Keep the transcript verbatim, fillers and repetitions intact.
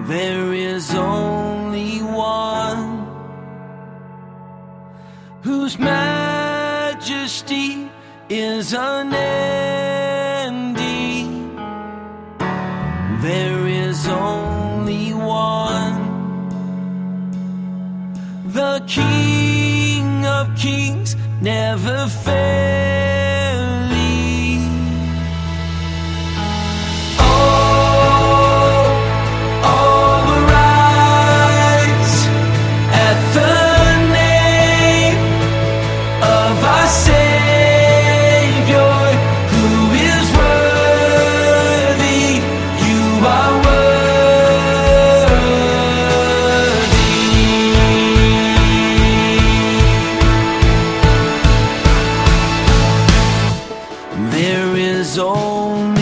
There is only one whose majesty is unending. There is only one, the King of Kings, never failing. Oh, all arise at the name of our Savior, who is worthy. You are worthy. There is only